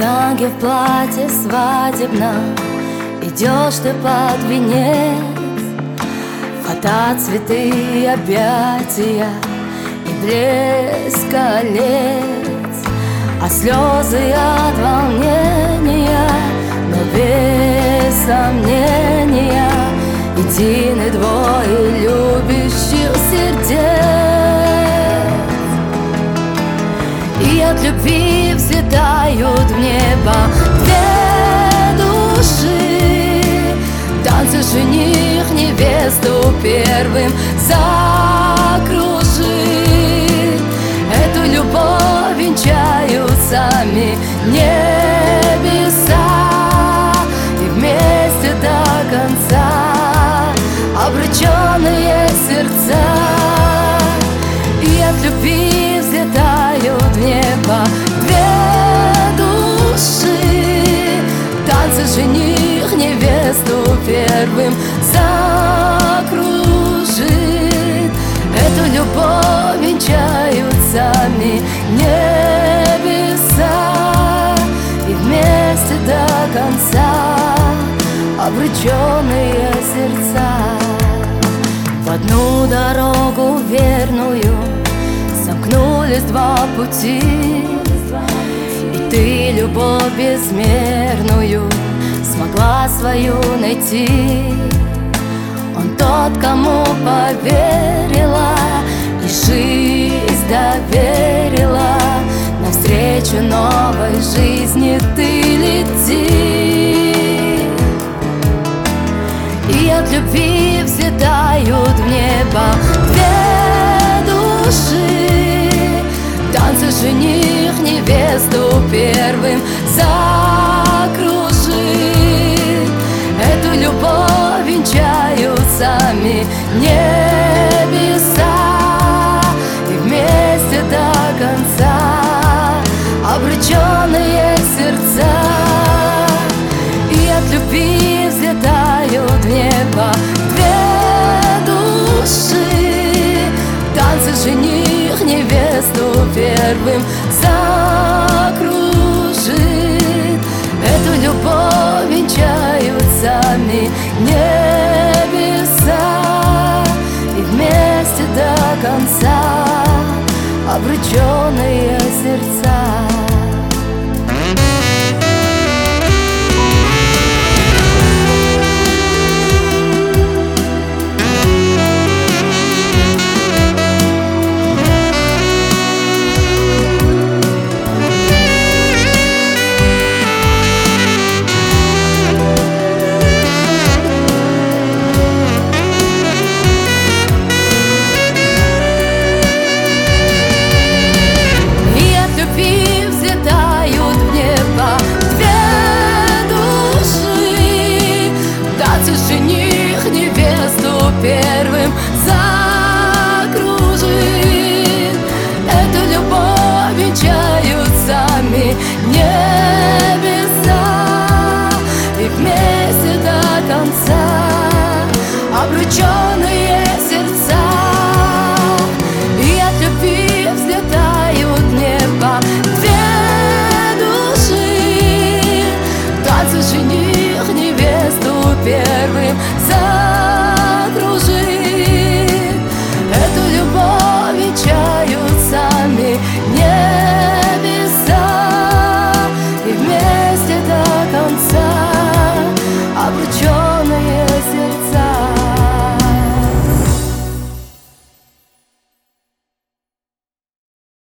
Мустанге в платье свадебном идешь ты под венец. Фото, цветы, объятия и блеск колец, а слезы от волнения, но без сомнения едины двое любящих сердец. И от любви взлетают в небо две души. Танцы жених невесту первым закружит. Эту любовь венчают сами небеса, и вместе до конца обрученные сердца. И от любви взлетают в небо две души. Танцы жених невесту первым закружит. Эту любовь венчают сами небеса, и вместе до конца обрученные сердца. В одну дорогу верную сомкнулись два пути, и ты любовь безмерную смогла свою найти. Он тот, кому поверила и жизнь доверила. Навстречу новой жизни ты лети. И от любви взлетают в небо две души. Танцы жених невесту первым закружит. Эту любовь венчают сами небеса, и вместе до конца обрученные сердца. И от любви взлетают в небо две души. Танцы жених невесту первым закружит. Эту любовь венчают сами небеса, и вместе до конца обрученные сердца.